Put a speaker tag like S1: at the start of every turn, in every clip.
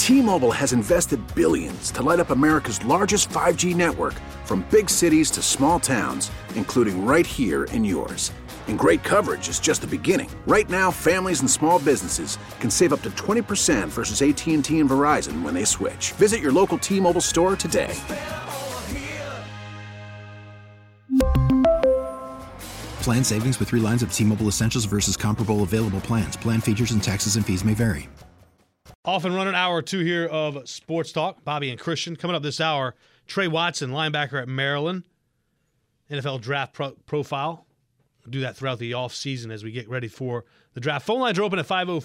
S1: T-Mobile has invested billions to light up America's largest 5G network, from big cities to small towns, including right here in yours. And great coverage is just the beginning. Right now, families and small businesses can save up to 20% versus AT&T and Verizon when they switch. Visit your local T-Mobile store today.
S2: Plan savings with 3 lines of T-Mobile Essentials versus comparable available plans. Plan features and taxes and fees may vary.
S3: Off and running hour 2 here of Sports Talk. Bobby and Christian. Coming up this hour, Trey Watson, linebacker at Maryland. NFL draft profile. We'll do that throughout the offseason as we get ready for the draft. Phone lines are open at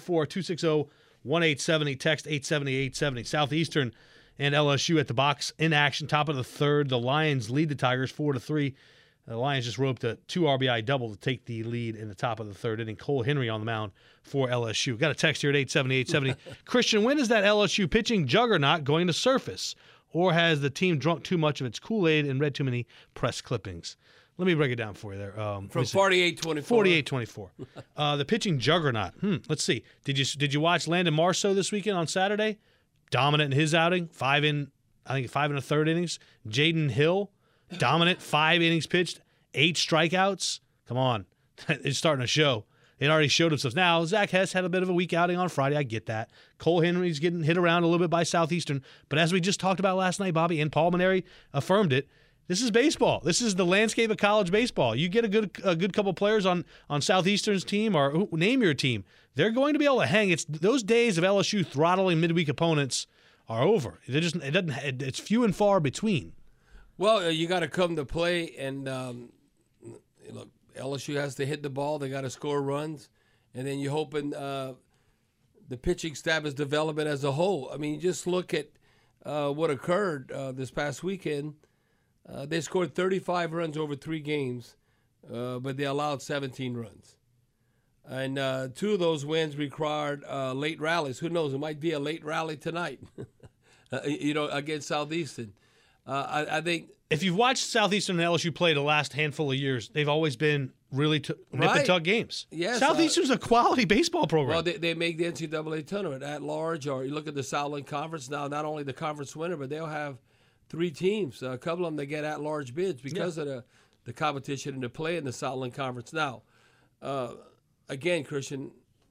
S3: 504-260-1870. Text 870-870. Southeastern and LSU at the box in action. Top of the third. The Lions lead the Tigers 4-3. The Lions just roped a 2 RBI double to take the lead in the top of the third inning. Cole Henry on the mound for LSU. Got a text here at 870-870. Christian, when is that LSU pitching juggernaut going to surface? Or has the team drunk too much of its Kool-Aid and read too many press clippings? Let me break it down for you there.
S4: From 48-24.
S3: 48-24. The pitching juggernaut. Let's see. Did you watch Landon Marceau this weekend on Saturday? Dominant in his outing. 5 and a third innings. Jaden Hill. Dominant, 5 innings pitched, 8 strikeouts. Come on. It's starting to show. It already showed himself. Now, Zach Hess had a bit of a weak outing on Friday. I get that. Cole Henry's getting hit around a little bit by Southeastern. But as we just talked about last night, Bobby, and Paul Maneri affirmed it, this is baseball. This is the landscape of college baseball. You get a good couple players on Southeastern's team, or name your team. They're going to be able to hang. It's those days of LSU throttling midweek opponents are over. It's few and far between.
S4: Well, you got to come to play, and look, LSU has to hit the ball. They got to score runs, and then you're hoping the pitching staff is developing as a whole. I mean, just look at what occurred this past weekend. They scored 35 runs over 3 games, but they allowed 17 runs. And 2 of those wins required late rallies. Who knows? It might be a late rally tonight, against Southeastern. I think
S3: if you've watched Southeastern and LSU play the last handful of years, they've always been really nip and tuck games.
S4: Yes,
S3: Southeastern's a quality baseball program.
S4: Well, they make the NCAA tournament at large, or you look at the Southland Conference now. Not only the conference winner, but they'll have 3 teams. A couple of them they get at large bids because of the competition and the play in the Southland Conference. Now, again, Christian,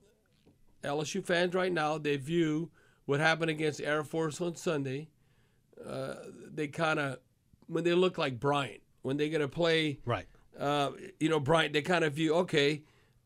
S4: LSU fans right now, they view what happened against Air Force on Sunday. They kind of, when they look like Bryant, when they're going to play,
S3: right?
S4: Bryant, they kind of view, okay,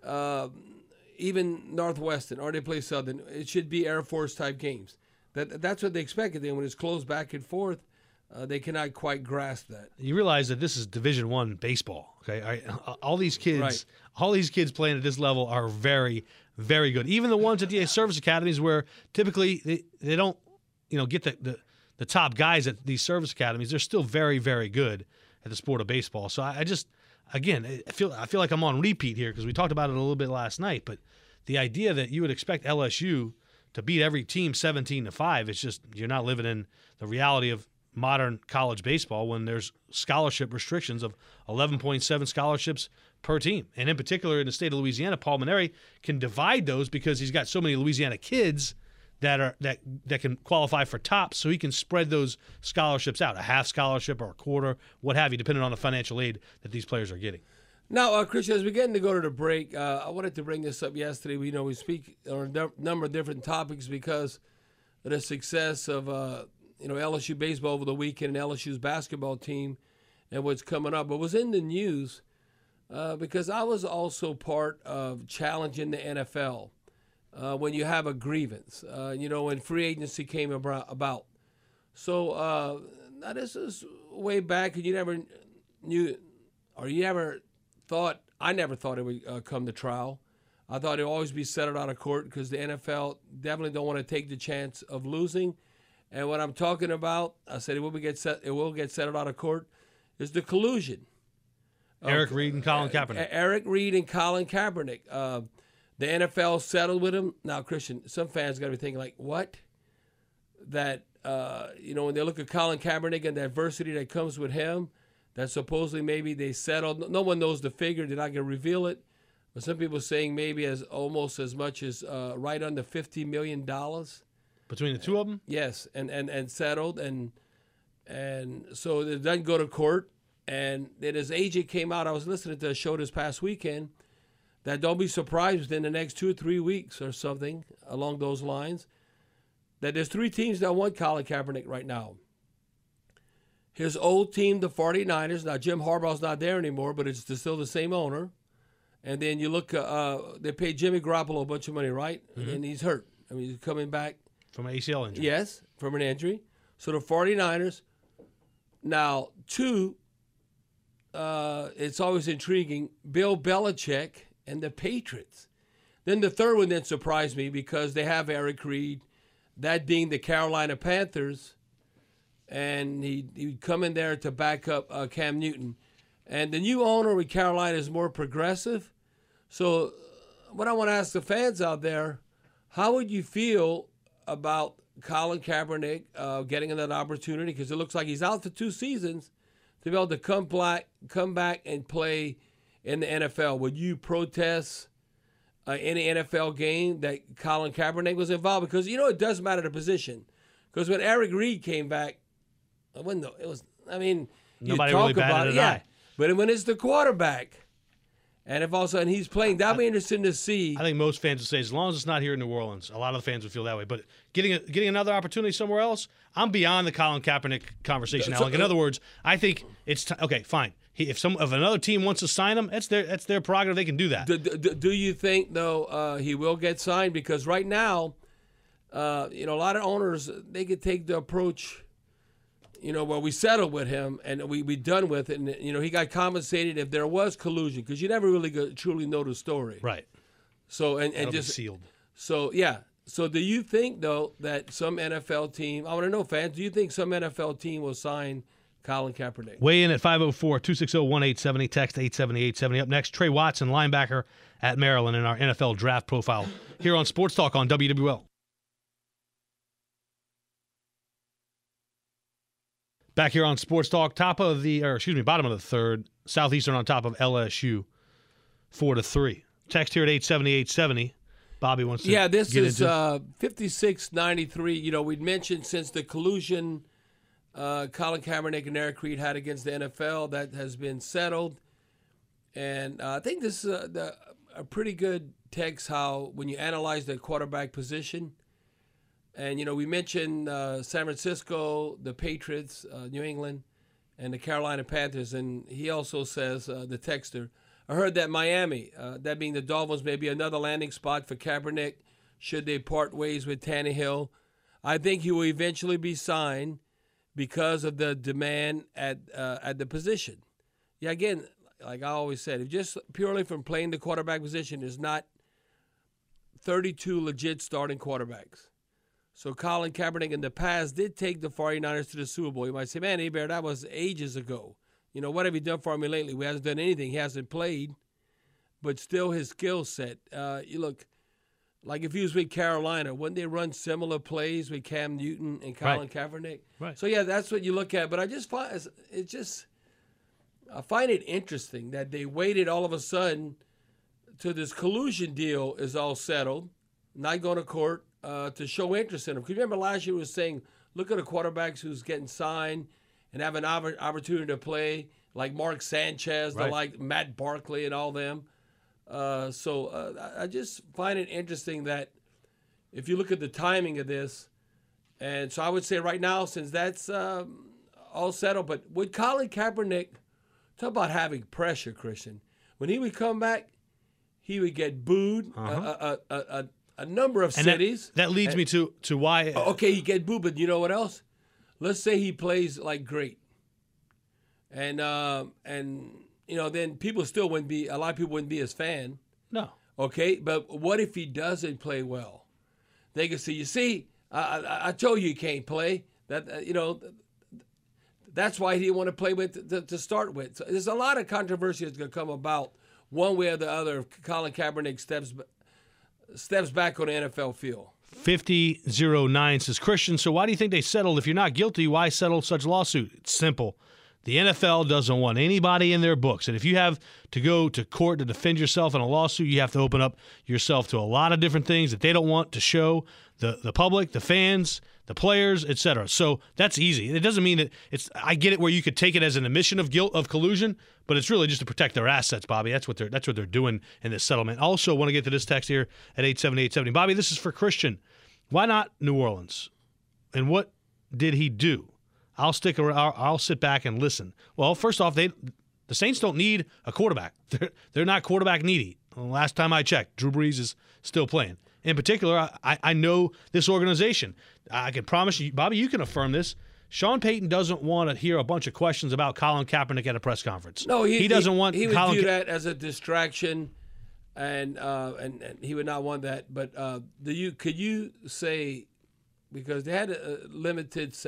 S4: even Northwestern, or they play Southern, it should be Air Force type games. That's what they expected. Then when it's close back and forth, they cannot quite grasp that.
S3: You realize that this is Division I baseball. Okay, all these kids,
S4: right.
S3: All these kids playing at this level are very, very good. Even the ones at the service academies, where typically they don't, get the top guys at these service academies, they're still very, very good at the sport of baseball. So I feel like I'm on repeat here because we talked about it a little bit last night. But the idea that you would expect LSU to beat every team 17-5, it's just you're not living in the reality of modern college baseball when there's scholarship restrictions of 11.7 scholarships per team. And in particular, in the state of Louisiana, Paul Maneri can divide those because he's got so many Louisiana kids that can qualify for TOPS, so he can spread those scholarships out, a half scholarship or a quarter, what have you, depending on the financial aid that these players are getting.
S4: Now, Christian, as we're getting to go to the break, I wanted to bring this up yesterday. We speak on a number of different topics because of the success of LSU baseball over the weekend and LSU's basketball team and what's coming up. But was in the news because I was also part of challenging the NFL. When you have a grievance, when free agency came about. So now this is way back, and you never knew, or you never thought, I never thought it would come to trial. I thought it would always be settled out of court because the NFL definitely don't want to take the chance of losing. And what I'm talking about, I said it will get settled out of court, is the collusion.
S3: Eric Reed and Colin Kaepernick.
S4: Eric Reed and Colin Kaepernick. The NFL settled with him. Now, Christian, some fans got to be thinking, like, what? That, when they look at Colin Kaepernick and the adversity that comes with him, that supposedly maybe they settled. No one knows the figure. They're not going to reveal it. But some people saying maybe almost as much as right under $50 million.
S3: Between the two of them?
S4: Yes, and settled, and so it doesn't go to court. And then as AJ came out, I was listening to a show this past weekend, that don't be surprised within the next 2 or 3 weeks or something along those lines, that there's 3 teams that want Colin Kaepernick right now. His old team, the 49ers. Now, Jim Harbaugh's not there anymore, but it's still the same owner. And then you look, they paid Jimmy Garoppolo a bunch of money, right? Mm-hmm. And he's hurt. I mean, he's coming back.
S3: From an ACL injury.
S4: Yes, from an injury. So the 49ers. Now, 2, it's always intriguing, Bill Belichick and the Patriots. Then the third one that surprised me because they have Eric Reid, that being the Carolina Panthers, and he'd come in there to back up Cam Newton. And the new owner with Carolina is more progressive. So what I want to ask the fans out there, how would you feel about Colin Kaepernick getting another opportunity? Because it looks like he's out for 2 seasons to be able to come back and play in the NFL. Would you protest any NFL game that Colin Kaepernick was involved? Because, it does matter the position. Because when Eric Reid came back, nobody
S3: really batted an eye.
S4: But when it's the quarterback, and if all of a sudden he's playing, that'll be interesting to see.
S3: I think most fans would say, as long as it's not here in New Orleans, a lot of the fans would feel that way. But getting another opportunity somewhere else, I'm beyond the Colin Kaepernick conversation, Alec. In other words, I think it's okay. Fine. If another team wants to sign him, that's their prerogative. They can do that.
S4: Do you think though he will get signed? Because right now, a lot of owners, they could take the approach. Well, we settled with him and we done with it, and he got compensated if there was collusion, because you never really truly know the story.
S3: Right.
S4: So and
S3: That'll
S4: just
S3: be sealed.
S4: So yeah. So do you think though that some NFL team? I want to know, fans. Do you think some NFL team will sign Colin Kaepernick?
S3: Weigh in at 504-260-1870. Text 870-870. Up next, Trey Watson, linebacker at Maryland, in our NFL draft profile here on Sports Talk on WWL. Back here on Sports Talk, bottom of the third. Southeastern on top of LSU, 4-3. Text here at 870-870. Bobby wants to
S4: this
S3: get
S4: is
S3: into
S4: 56-93. We'd mentioned since the collusion Colin Kaepernick and Eric Reid had against the NFL, that has been settled. And I think this is a pretty good text how when you analyze the quarterback position. And, we mentioned San Francisco, the Patriots, New England, and the Carolina Panthers. And he also says, the texter, I heard that Miami, that being the Dolphins, may be another landing spot for Kaepernick should they part ways with Tannehill. I think he will eventually be signed because of the demand at the position. Yeah, again, like I always said, if just purely from playing the quarterback position, there's not 32 legit starting quarterbacks. So Colin Kaepernick in the past did take the 49ers to the Super Bowl. You might say, man, Bear, that was ages ago. What have you done for me lately? He hasn't done anything. He hasn't played. But still his skill set. You look, like if he was with Carolina, wouldn't they run similar plays with Cam Newton and Colin Kaepernick?
S3: Right.
S4: So, yeah, that's what you look at. But I just find I find it interesting that they waited all of a sudden till this collusion deal is all settled, not going to court, to show interest in him. Because remember last year we was saying, look at the quarterbacks who's getting signed and have an opportunity to play, like Mark Sanchez, like Matt Barkley and all them. So I just find it interesting that if you look at the timing of this, and so I would say right now, since that's all settled, but with Colin Kaepernick, talk about having pressure, Christian. When he would come back, he would get booed. A number of cities.
S3: That leads me to why.
S4: Okay, he get booed, but you know what else? Let's say he plays like great, and then people still wouldn't be. A lot of people wouldn't be his fan.
S3: No.
S4: Okay, but what if he doesn't play well? They can say, you see, I told you can't play. That's why he didn't want to play with to start with. So there's a lot of controversy that's going to come about one way or the other if Colin Kaepernick steps back on the NFL field.
S3: 5009 says, Christian, so why do you think they settled? If you're not guilty, why settle such lawsuit? It's simple. The NFL doesn't want anybody in their books. And if you have to go to court to defend yourself in a lawsuit, you have to open up yourself to a lot of different things that they don't want to show. the public, the fans, the players, etc. So that's easy. It doesn't mean that it's. I get it where you could take it as an admission of guilt of collusion, but it's really just to protect their assets, Bobby. That's what they're doing in this settlement. Also, want to get to this text here at 870-870. Bobby, this is for Christian. Why not New Orleans? And what did he do? I'll stick around. I'll sit back and listen. Well, first off, the Saints don't need a quarterback. They're not quarterback needy. Last time I checked, Drew Brees is still playing. In particular, I know this organization. I can promise you, Bobby, you can affirm this. Sean Payton doesn't want to hear a bunch of questions about Colin Kaepernick at a press conference.
S4: No, he doesn't want. He would
S3: Colin
S4: view that as a distraction, and he would not want that. But could you say, because they had a limited,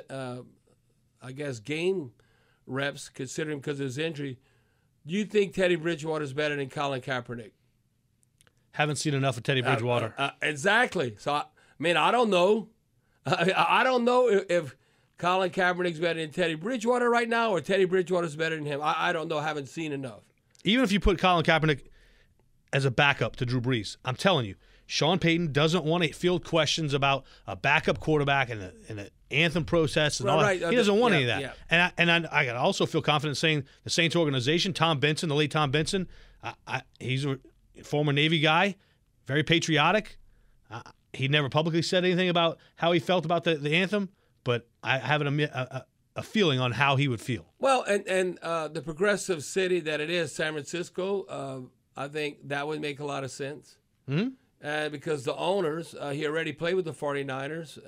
S4: I guess, game reps considering because of his injury, do you think Teddy Bridgewater is better than Colin Kaepernick?
S3: Haven't seen enough of Teddy Bridgewater.
S4: Exactly. So, I don't know. I don't know if Colin Kaepernick's better than Teddy Bridgewater right now or Teddy Bridgewater's better than him. I don't know. I haven't seen enough.
S3: Even if you put Colin Kaepernick as a backup to Drew Brees, I'm telling you, Sean Payton doesn't want to field questions about a backup quarterback and an anthem protest and all that. He doesn't want any of that. Yeah. And I also feel confident saying the Saints organization, Tom Benson, the late Tom Benson, he's a former Navy guy, very patriotic. He never publicly said anything about how he felt about the anthem, but I have a feeling on how he would feel.
S4: Well, and the progressive city that it is, San Francisco, I think that would make a lot of sense. Mm-hmm. Because the owners, he already played with the 49ers,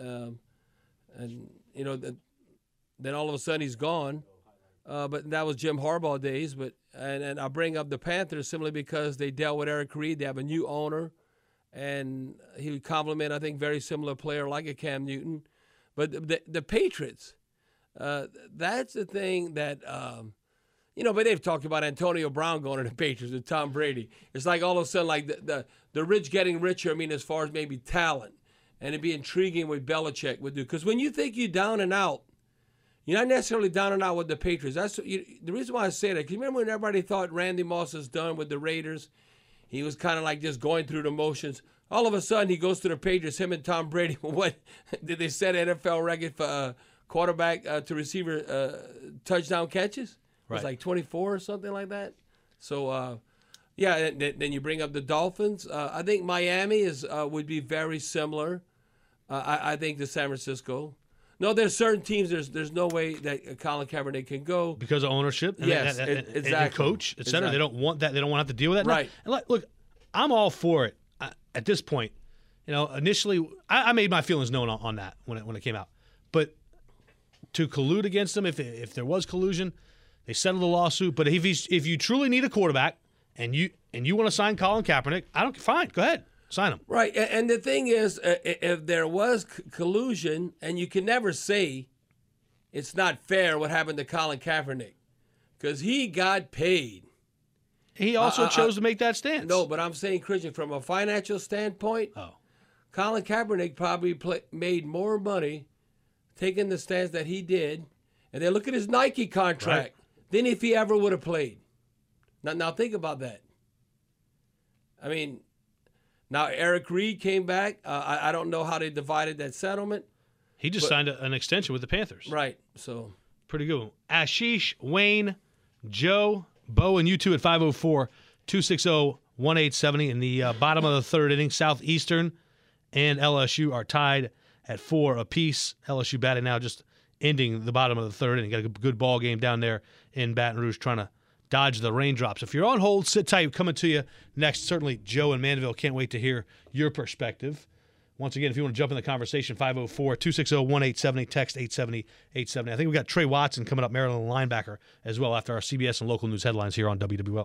S4: and then all of a sudden he's gone. But that was Jim Harbaugh days. And I bring up the Panthers simply because they dealt with Eric Reed. They have a new owner, and he would compliment, I think, very similar player like a Cam Newton. But the Patriots, that's the thing that, but they've talked about Antonio Brown going to the Patriots and Tom Brady. It's like all of a sudden, like the rich getting richer, as far as maybe talent. And it'd be intriguing what Belichick would do. Because when you think you're down and out, you're not necessarily down and out with the Patriots. That's the reason why I say that. Because remember when everybody thought Randy Moss is done with the Raiders? He was kind of like just going through the motions. All of a sudden, he goes to the Patriots, him and Tom Brady. What did they set NFL record for quarterback to receiver touchdown catches? It was like 24 or something like that. So, then you bring up the Dolphins. I think Miami would be very similar. I think to San Francisco. No, there's certain teams. There's no way that Colin Kaepernick can go
S3: because of ownership.
S4: Exactly.
S3: And coach, et cetera. Exactly. They don't want that. They don't want to have to deal with that.
S4: Right.
S3: And look, I'm all for it at this point. Initially, I made my feelings known on that when it came out. But to collude against them, if there was collusion, they settled the lawsuit. But if you truly need a quarterback and you want to sign Colin Kaepernick, fine, go ahead. Sign him.
S4: Right. And the thing is, if there was collusion, and you can never say it's not fair what happened to Colin Kaepernick because he got paid.
S3: He also chose to make that stance.
S4: No, but I'm saying, Christian, from a financial standpoint, Colin Kaepernick probably made more money taking the stance that he did. And then look at his Nike contract than if he ever would have played. Now think about that. Now, Eric Reed came back. I don't know how they divided that settlement.
S3: He just signed an extension with the Panthers.
S4: Right. So
S3: pretty good. Ashish, Wayne, Joe, Bo, and you two at 504-260-1870 in the bottom of the third inning. Southeastern and LSU are tied at 4 apiece. LSU batting now, just ending the bottom of the third inning. Got a good ball game down there in Baton Rouge, trying to dodge the raindrops. If you're on hold, sit tight. Coming to you next. Certainly, Joe and Mandeville can't wait to hear your perspective. Once again, if you want to jump in the conversation, 504-260-1870, text 870-870. I think we've got Trey Watson coming up, Maryland linebacker, as well, after our CBS and local news headlines here on WWL.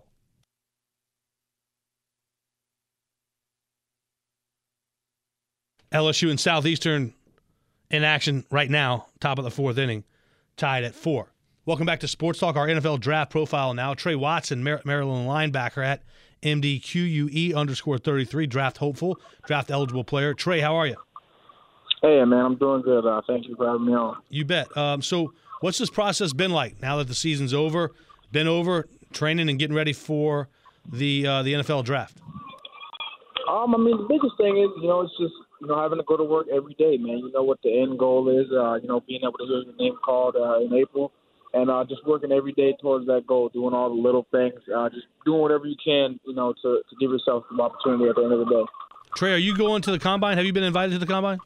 S3: LSU and Southeastern in action right now, top of the fourth inning, tied at 4. Welcome back to Sports Talk, our NFL draft profile now. Trey Watson, Maryland linebacker at MDQUE_33, draft hopeful, draft eligible player. Trey, how are you?
S5: Hey, man, I'm doing good. Thank you for having me on.
S3: You bet. So what's this process been like now that the season's over, training and getting ready for the NFL draft?
S5: The biggest thing is, it's just, having to go to work every day, man. You know what the end goal is, being able to hear your name called in April. And just working every day towards that goal, doing all the little things, just doing whatever you can, to give yourself some opportunity at the end of the day.
S3: Trey, are you going to the Combine? Have you been invited to the Combine?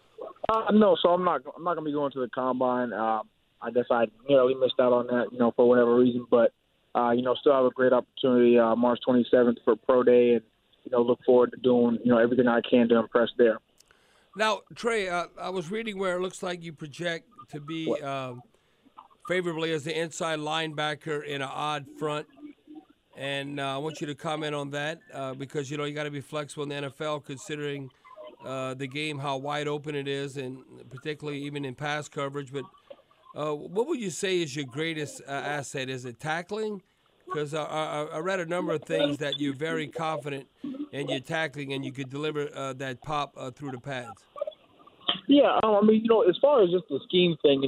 S5: No, so I'm not going to be going to the Combine. I guess I nearly missed out on that, for whatever reason. But, still have a great opportunity March 27th for Pro Day, and, look forward to doing, everything I can to impress there.
S4: Now, Trey, I was reading where it looks like you project to be favorably as the inside linebacker in an odd front. And I want you to comment on that because, you got to be flexible in the NFL considering the game, how wide open it is, and particularly even in pass coverage. But what would you say is your greatest asset? Is it tackling? Because I read a number of things that you're very confident in your tackling and you could deliver that pop through the pads.
S5: Yeah, as far as just the scheme thing,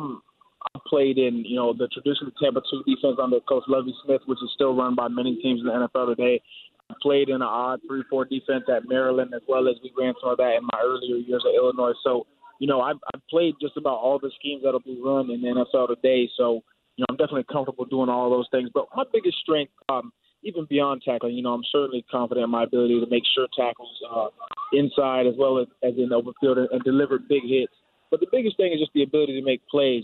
S5: I played in, the traditional Tampa 2 defense under Coach Lovie Smith, which is still run by many teams in the NFL today. I played in an odd 3-4 defense at Maryland, as well as we ran some of that in my earlier years at Illinois. So, I've played just about all the schemes that'll be run in the NFL today. So, I'm definitely comfortable doing all those things. But my biggest strength, even beyond tackling, I'm certainly confident in my ability to make sure tackles inside as well as in the open field and deliver big hits. But the biggest thing is just the ability to make plays.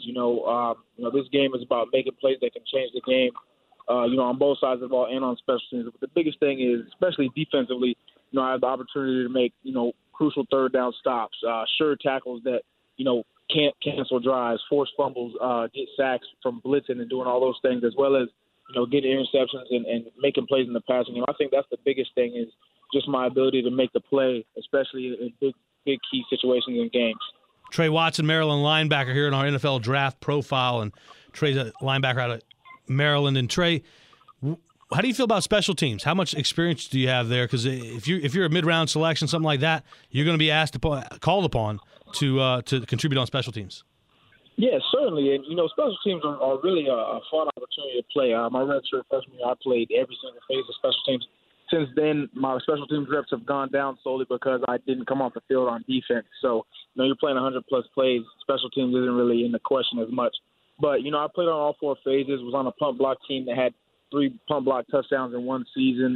S5: This game is about making plays that can change the game, on both sides of the ball and on special teams. But the biggest thing is, especially defensively, I have the opportunity to make, crucial third down stops, sure tackles that, can't cancel drives, force fumbles, get sacks from blitzing and doing all those things, as well as, getting interceptions and making plays in the passing game. I think that's the biggest thing is just my ability to make the play, especially in big key situations in games.
S3: Trey Watson, Maryland linebacker here in our NFL draft profile, and Trey's a linebacker out of Maryland. And Trey, how do you feel about special teams? How much experience do you have there? Because if you're a mid-round selection, something like that, you're going to be called upon to contribute on special teams.
S5: Yeah, certainly. And, special teams are really a fun opportunity to play. My redshirt freshman year, I played every single phase of special teams. Since then, my special teams reps have gone down solely because I didn't come off the field on defense. So, you're playing 100-plus plays. Special teams isn't really in the question as much. But, I played on all 4 phases, was on a punt block team that had 3 punt block touchdowns in one season.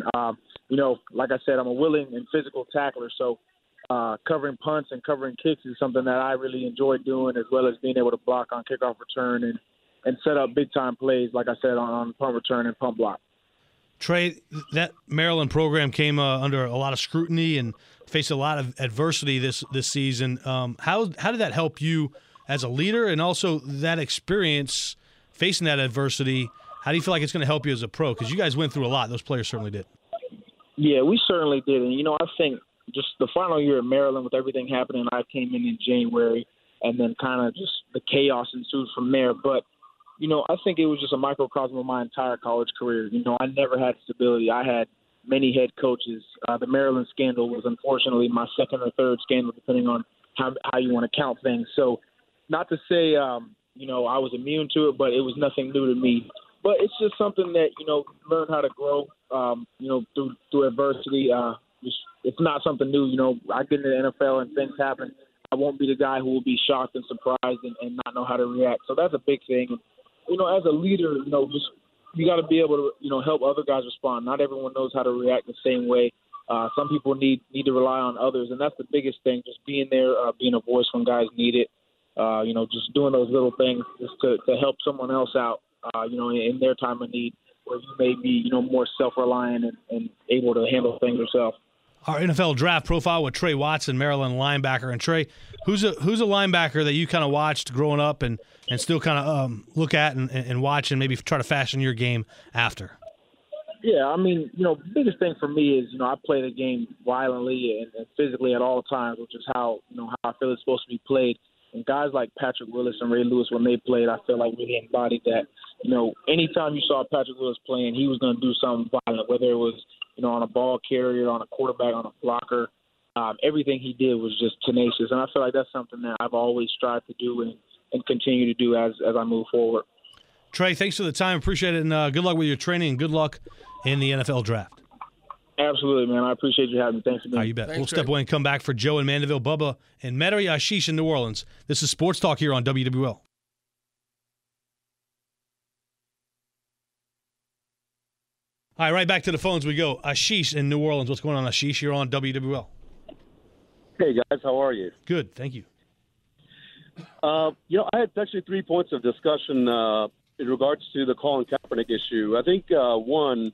S5: Like I said, I'm a willing and physical tackler. So, covering punts and covering kicks is something that I really enjoy doing, as well as being able to block on kickoff return and set up big-time plays, like I said, on punt return and punt block.
S3: Trey, that Maryland program came under a lot of scrutiny and faced a lot of adversity this season. How did that help you as a leader, and also that experience facing that adversity? How do you feel like it's going to help you as a pro? Because you guys went through a lot. Those players certainly did.
S5: Yeah, we certainly did. And, I think just the final year at Maryland with everything happening, I came in January, and then kind of just the chaos ensued from there. But, I think it was just a microcosm of my entire college career. I never had stability. I had many head coaches. The Maryland scandal was unfortunately my second or third scandal, depending on how you want to count things. So not to say, I was immune to it, but it was nothing new to me. But it's just something that, learn how to grow, through adversity. It's not something new. I get into the NFL and things happen. I won't be the guy who will be shocked and surprised and not know how to react. So that's a big thing. And, as a leader, just you got to be able to, help other guys respond. Not everyone knows how to react the same way. Some people need to rely on others, and that's the biggest thing, just being there, being a voice when guys need it, just doing those little things just to help someone else out, in their time of need, where you may be, more self-reliant and able to handle things yourself.
S3: Our NFL draft profile with Trey Watson, Maryland linebacker. And Trey, who's a linebacker that you kind of watched growing up and still kind of look at and watch and maybe try to fashion your game after?
S5: Yeah, the biggest thing for me is, I play the game violently and physically at all times, which is how I feel it's supposed to be played. And guys like Patrick Willis and Ray Lewis, when they played, I feel like really embodied that. Anytime you saw Patrick Willis playing, he was going to do something violent, whether it was, on a ball carrier, on a quarterback, on a blocker. Everything he did was just tenacious. And I feel like that's something that I've always strived to do and continue to do as I move forward.
S3: Trey, thanks for the time. Appreciate it. And good luck with your training and good luck in the NFL draft.
S5: Absolutely, man. I appreciate you having me. Thanks again.
S3: You bet.
S4: Thanks,
S3: We'll step
S4: Greg.
S3: away and come back for Joe in Mandeville, Bubba and Metairie Ashish in New Orleans. This is Sports Talk here on WWL. All right, right back to the phones we go. Ashish in New Orleans. What's going on, Ashish? You're on WWL.
S6: Hey, guys. How are you?
S3: Good, thank you.
S6: I had actually 3 points of discussion in regards to the Colin Kaepernick issue. I think, the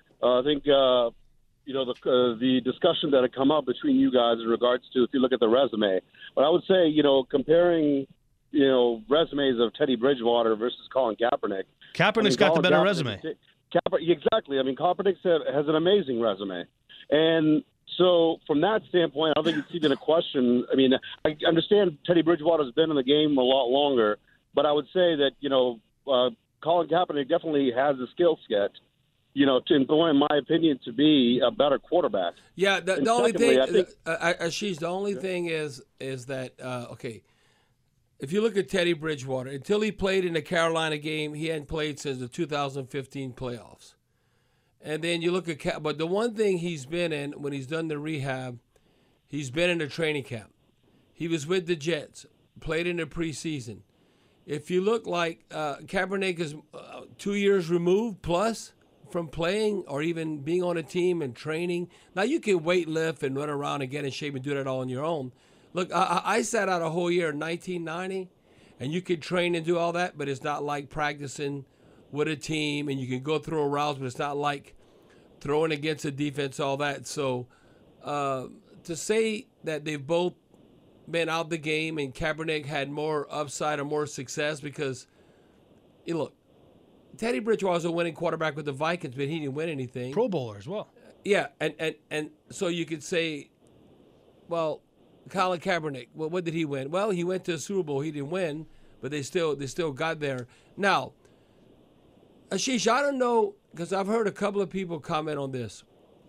S6: discussion that had come up between you guys in regards to, if you look at the resume. But I would say, comparing, resumes of Teddy Bridgewater versus Colin Kaepernick.
S3: Kaepernick's got the better resume.
S6: Exactly. I mean, Kaepernick has an amazing resume. And so from that standpoint, I don't think it's even a question. I mean, I understand Teddy Bridgewater's been in the game a lot longer, but I would say that, Colin Kaepernick definitely has the skill set, in my opinion, to be a better quarterback.
S4: Yeah, the only thing, Ashish, the only thing is that, okay, if you look at Teddy Bridgewater, until he played in the Carolina game, he hadn't played since the 2015 playoffs. And then you look at but the one thing he's been in when he's done the rehab, he's been in the training camp. He was with the Jets, played in the preseason. If you look like Kaepernick is 2 years removed plus from playing or even being on a team and training. Now you can weight lift and run around and get in shape and do that all on your own. Look, I sat out a whole year in 1990, and you could train and do all that, but it's not like practicing with a team, and you can go through routes, but it's not like throwing against a defense, all that. So to say that they've both been out the game and Kaepernick had more upside or more success because, look, Teddy Bridgewater's a winning quarterback with the Vikings, but he didn't win anything.
S3: Pro Bowler as well.
S4: Yeah, and so you could say, well, Colin Kaepernick, well, what did he win? Well, he went to the Super Bowl. He didn't win, but they still got there. Now, Ashish, I don't know, because I've heard a couple of people comment on this,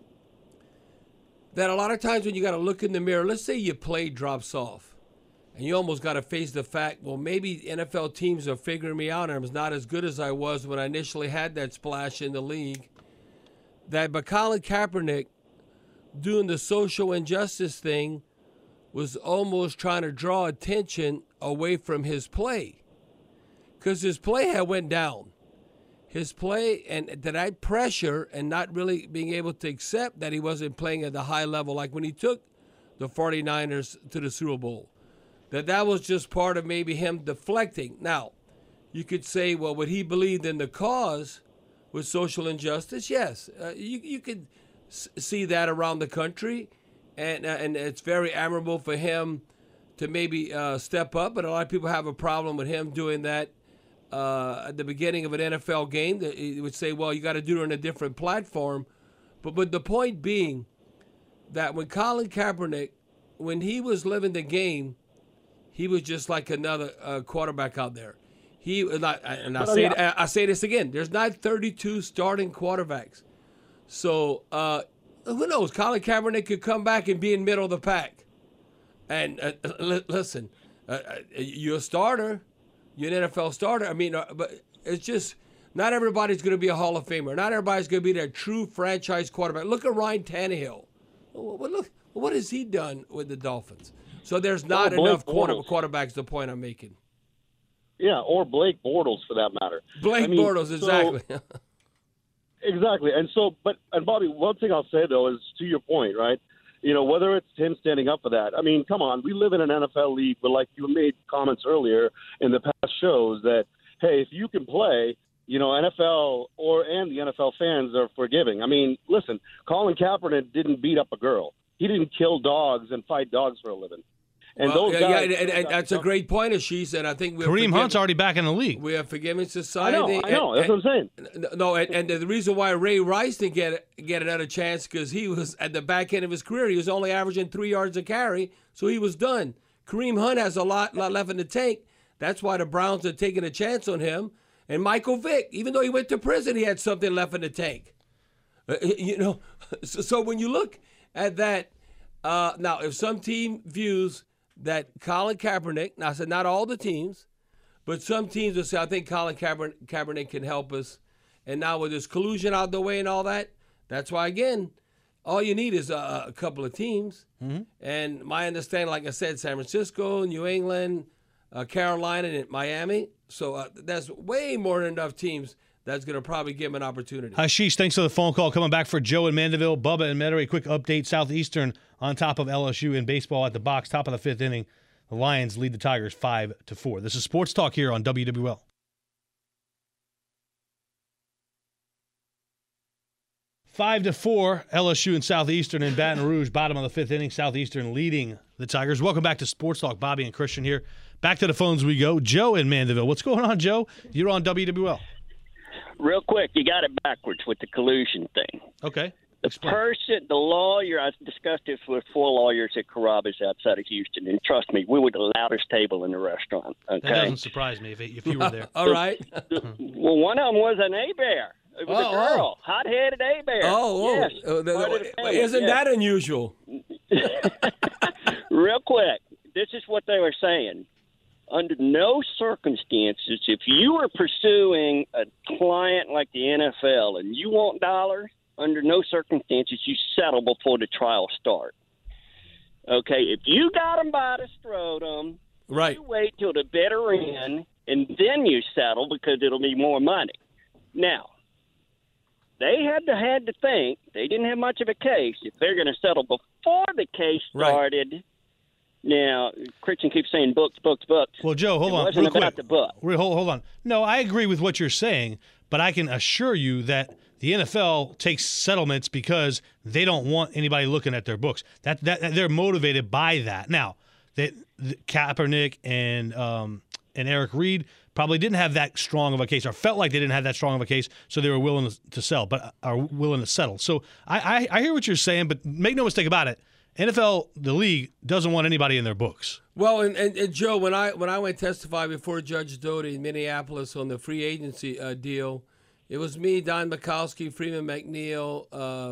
S4: that a lot of times when you got to look in the mirror, let's say your play drops off, and you almost got to face the fact, well, maybe NFL teams are figuring me out, and I'm not as good as I was when I initially had that splash in the league. But Colin Kaepernick doing the social injustice thing was almost trying to draw attention away from his play, because his play had went down. His play and that pressure and not really being able to accept that he wasn't playing at the high level, like when he took the 49ers to the Super Bowl, that was just part of maybe him deflecting. Now, you could say, well, what he believed in the cause was social injustice. Yes, you could see that around the country. And it's very admirable for him to maybe step up, but a lot of people have a problem with him doing that at the beginning of an NFL game. They would say, well, you got to do it on a different platform. But the point being that when Colin Kaepernick, when he was living the game, he was just like another quarterback out there. I say this again, there's not 32 starting quarterbacks. So, who knows? Colin Kaepernick could come back and be in middle of the pack. And listen, you're a starter. You're an NFL starter. I mean, but it's just not everybody's going to be a Hall of Famer. Not everybody's going to be that true franchise quarterback. Look at Ryan Tannehill. Look, what has he done with the Dolphins? So there's not enough quarterbacks, the point I'm making.
S6: Yeah, or Blake Bortles for that matter.
S4: Bortles, exactly.
S6: Exactly. And Bobby, one thing I'll say, though, is to your point, right? Whether it's him standing up for that. I mean, come on. We live in an NFL league where, like you made comments earlier in the past shows that, hey, if you can play, NFL and the NFL fans are forgiving. I mean, listen, Colin Kaepernick didn't beat up a girl. He didn't kill dogs and fight dogs for a living. And those guys, and
S4: that's a great point, Ashish, and I think
S3: Kareem Hunt's already back in the league.
S4: We are forgiving society.
S6: I know. That's what I'm saying.
S4: No, and the reason why Ray Rice didn't get another chance because he was at the back end of his career. He was only averaging 3 yards a carry, so he was done. Kareem Hunt has a lot left in the tank. That's why the Browns are taking a chance on him. And Michael Vick, even though he went to prison, he had something left in the tank. So when you look at that, now if some team views that Colin Kaepernick, now I said not all the teams, but some teams will say, I think Colin Kaepernick can help us. And now with this collusion out the way and all that, that's why, again, all you need is a couple of teams.
S3: Mm-hmm.
S4: And my understanding, like I said, San Francisco, New England, Carolina, and Miami. So that's way more than enough teams that's going to probably give him an opportunity.
S3: Ashish, thanks for the phone call. Coming back for Joe in Mandeville, Bubba and Metairie. Quick update, Southeastern on top of LSU in baseball at the box, top of the fifth inning. The Lions lead the Tigers 5-4. This is Sports Talk here on WWL. 5-4, LSU and Southeastern in Baton Rouge, bottom of the fifth inning. Southeastern leading the Tigers. Welcome back to Sports Talk. Bobby and Christian here. Back to the phones we go. Joe in Mandeville. What's going on, Joe? You're on WWL.
S7: Real quick, you got it backwards with the collusion thing.
S3: Okay.
S7: The lawyer, I discussed this with 4 lawyers at Carrabba's outside of Houston, and trust me, we were the loudest table in the restaurant. Okay?
S3: That doesn't surprise me if you were there.
S4: All right.
S7: Well, one of them was an A-Bear. It was a girl, hot-headed A-Bear. Yes.
S4: Isn't that unusual?
S7: Real quick, this is what they were saying. Under no circumstances, if you are pursuing a client like the NFL and you want dollars, under no circumstances you settle before the trial starts. Okay, if you got them by the scrotum,
S4: right,
S7: you wait till the bitter end and then you settle because it'll be more money. Now, they had to think they didn't have much of a case. If they're going to settle before the case started. Right. Now, Christian keeps saying books.
S3: Well, Joe, hold on.
S7: It wasn't about the book.
S3: Hold on. No, I agree with what you're saying, but I can assure you that the NFL takes settlements because they don't want anybody looking at their books. That they're motivated by that. Now, Kaepernick and Eric Reed probably didn't have that strong of a case, or felt like they didn't have that strong of a case, so they were willing to sell, but are willing to settle. So I hear what you're saying, but make no mistake about it. NFL, the league, doesn't want anybody in their books.
S4: Well, and Joe, when I went testify before Judge Doty in Minneapolis on the free agency deal, it was me, Don Mikowski, Freeman McNeil.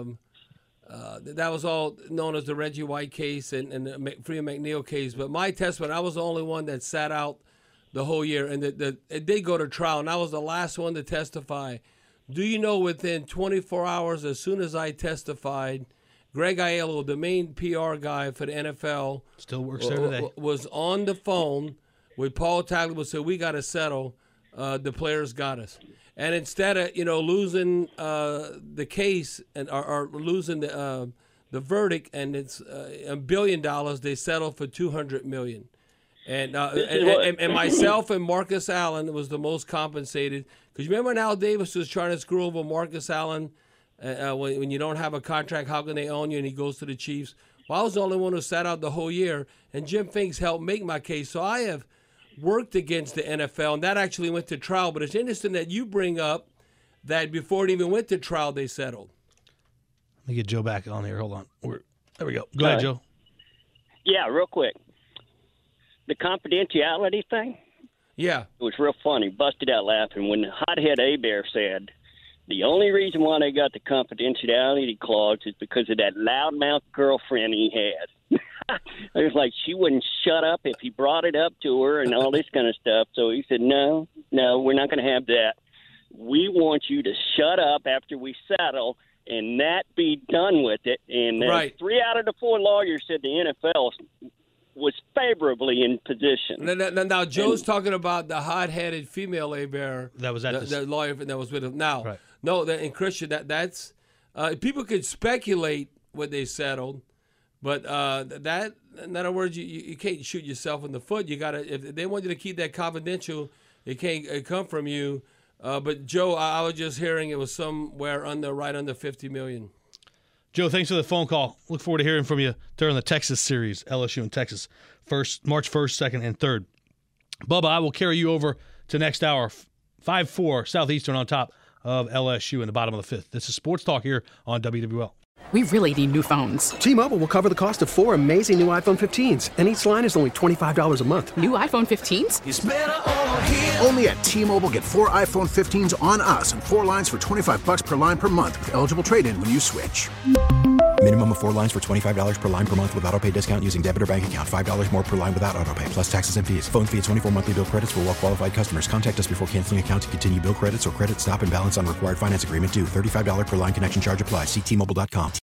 S4: That was all known as the Reggie White case and the Freeman McNeil case. But my testimony, I was the only one that sat out the whole year, and it did go to trial, and I was the last one to testify. Do you know within 24 hours, as soon as I testified, Greg Aiello, the main PR guy for the NFL,
S3: still works there today,
S4: was on the phone with Paul Tagliabue, said, we got to settle. The players got us. And instead of losing the case or losing the verdict, and it's $1 billion, they settled for $200 million. And myself and Marcus Allen was the most compensated. Because you remember when Al Davis was trying to screw over Marcus Allen? When you don't have a contract, how can they own you? And he goes to the Chiefs. Well, I was the only one who sat out the whole year, and Jim Finks helped make my case. So I have worked against the NFL, and that actually went to trial. But it's interesting that you bring up that before it even went to trial, they settled.
S3: Let me get Joe back on here. Hold on. There we go. Go ahead, Joe.
S7: Yeah, real quick. The confidentiality thing?
S4: Yeah.
S7: It was real funny. Busted out laughing when the hothead A-Bear said, the only reason why they got the confidentiality clause is because of that loudmouth girlfriend he had. It was like she wouldn't shut up if he brought it up to her and all this kind of stuff. So he said, no, we're not going to have that. We want you to shut up after we settle and that be done with it. And
S4: right.
S7: 3 out of the 4 lawyers said the NFL was favorably in position.
S4: Now Joe's talking about the hot-headed female A-Bear.
S3: That was at
S4: the lawyer that was with him. Now,
S3: right.
S4: No, in Christian, that's people could speculate what they settled, but that, in other words, you can't shoot yourself in the foot. You got to, if they want you to keep that confidential, it can't come from you. But Joe, I was just hearing it was somewhere right under $50 million.
S3: Joe, thanks for the phone call. Look forward to hearing from you during the Texas series, LSU and Texas, March 1st, 2nd, and 3rd. Bubba, I will carry you over to next hour, 5-4 Southeastern on top of LSU in the bottom of the 5th. This is Sports Talk here on WWL.
S8: We really need new phones.
S9: T-Mobile will cover the cost of 4 amazing new iPhone 15s, and each line is only $25 a month.
S8: New iPhone 15s?
S1: It's better over here. Only at T-Mobile, get 4 iPhone 15s on us and 4 lines for $25 per line per month with eligible trade-in when you switch.
S2: Minimum of 4 lines for $25 per line per month with autopay discount using debit or bank account. $5 more per line without autopay, plus taxes and fees. Phone fee at 24 monthly bill credits for well-qualified customers. Contact us before canceling account to continue bill credits or credit stop and balance on required finance agreement due. $35 per line connection charge applies. See T-Mobile.com.